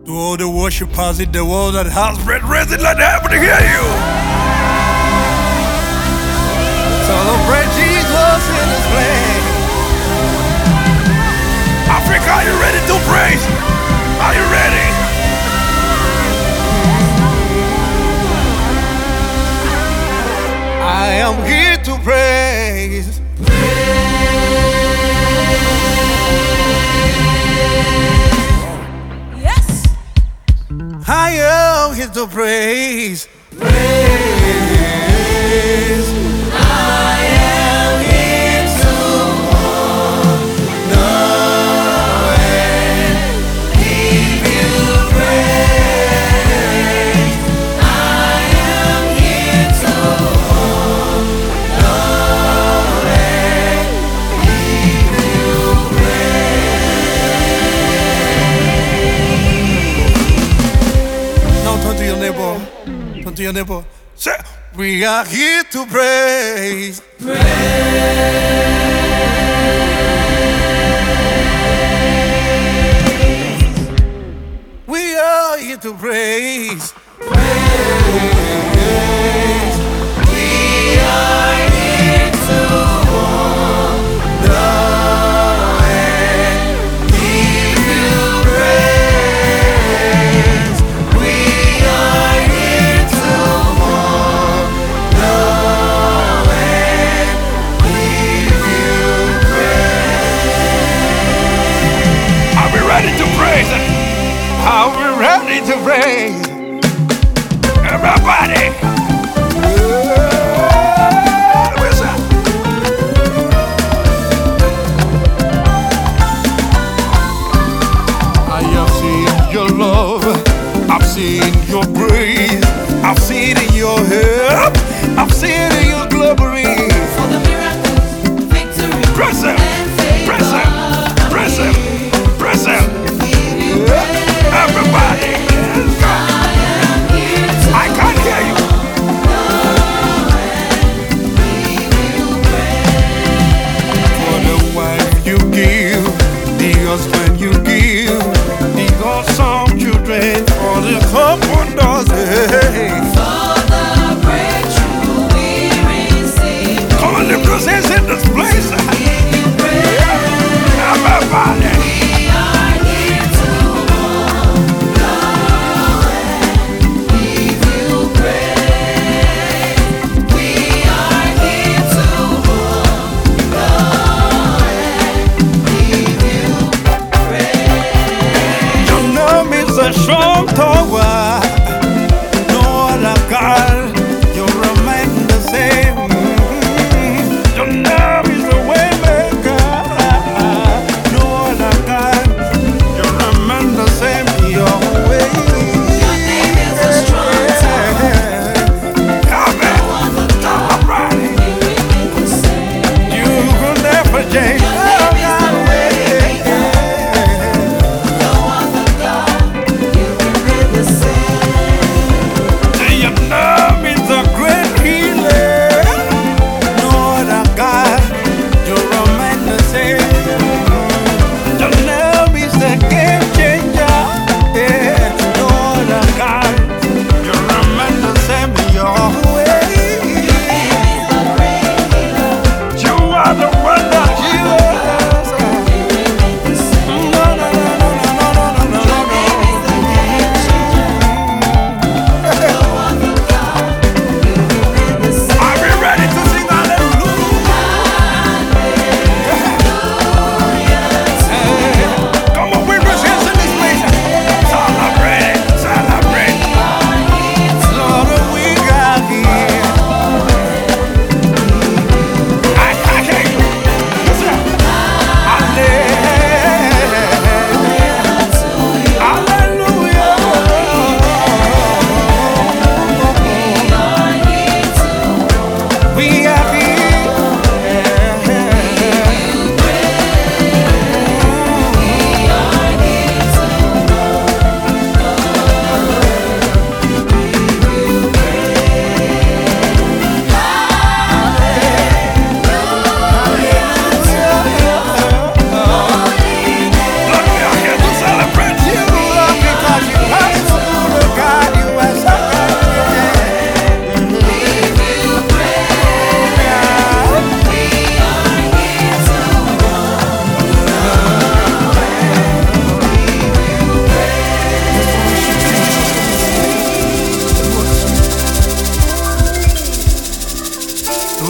To all the worshipers in the world that has been raising, let heaven hear you. Celebrate Jesus in His place. Africa, are you ready to praise? Are you ready? I am here to praise. Yes. I am here to praise. Praise. I am here to honor and give you praise. I am here to honor and give you praise. Now turn to your neighbor. Turn to your neighbor. Say, we are here to praise. We are here to praise. We are here to honor and give you praise. We are here to honor and give you praise. Are we ready to praise? Are we ready to praise? Everybody. Listen. I have seen your love, I've seen your grace, I've seen in your help, I've seen in your glory. For the miracles, victory, Press him, and favor. press him, press him, press him. Give you praise. Everybody, let's go. I am here to I can't hear you. For the wife you give, the husband you give, the awesome children, for the open doors. Hey. For the breakthrough we receive. Come on, lift those hands in this place. Give you praise. Everybody. We are here to honor and give you praise. We are here to honor and give you praise. Your name is a strong tower. No other God, you remain the same. Your name is a way maker. No other God, you remain the same. Your way. Your name is a strong tower. Amen. No other God, Alright. you remain the same. You will never change. Your name is the way maker. No other God, you remain the same.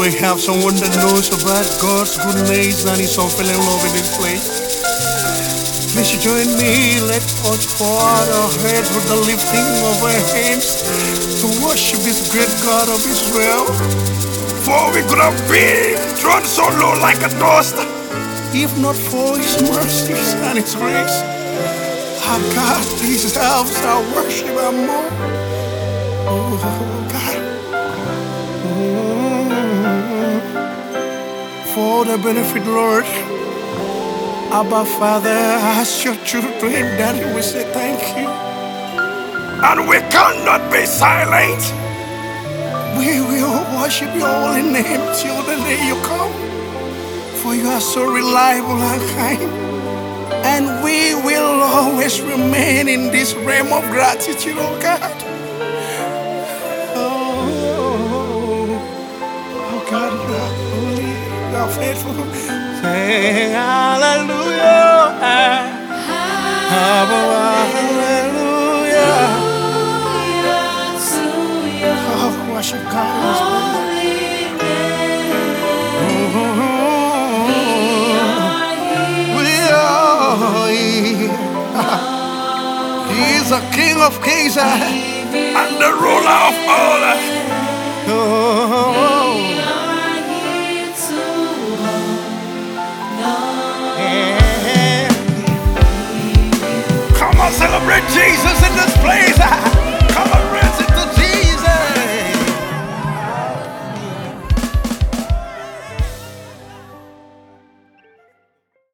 we have someone that knows about God's goodness and His unfailing love in this place. Please join me. Let us pour out our heads with the lifting of our hands to worship this great God of Israel. For we could have been thrown so low like a dust, if not for His mercies and His grace. Our God deserves our worship and more. Oh God. For the benefit, Lord, Abba Father, as your children, Daddy, we say thank you. And we cannot be silent. We will worship your holy name till the day you come. For you are so reliable and kind. And we will always remain in this realm of gratitude, oh God. Oh God, you are holy, you are faithful. Say hallelujah. Hallelujah. Oh, worship God in His presence. He's the King of Kings and the ruler of all. Come on, celebrate Jesus in this place.